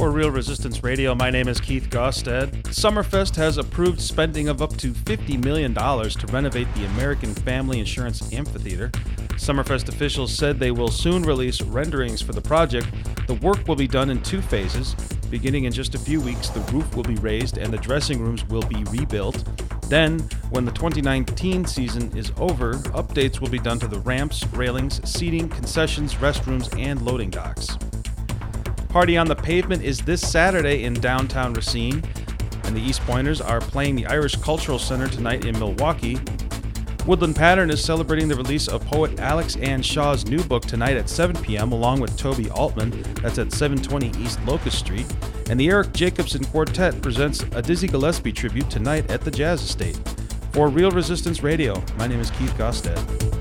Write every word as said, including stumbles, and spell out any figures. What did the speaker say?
For Real Resistance Radio, my name is Keith Gosted. Summerfest has approved spending of up to fifty million dollars to renovate the American Family Insurance Amphitheater. Summerfest officials said they will soon release renderings for the project. The work will be done in two phases. Beginning in just a few weeks, the roof will be raised and the dressing rooms will be rebuilt. Then, when the twenty nineteen season is over, updates will be done to the ramps, railings, seating, concessions, restrooms, and loading docks. Party on the Pavement is this Saturday in downtown Racine, and the East Pointers are playing the Irish Cultural Center tonight in Milwaukee. Woodland Pattern is celebrating the release of poet Alex Ann Shaw's new book tonight at seven p.m. along with Toby Altman. That's at seven twenty East Locust Street. And the Eric Jacobson Quartet presents a Dizzy Gillespie tribute tonight at the Jazz Estate. For Real Resistance Radio, my name is Keith Gosted.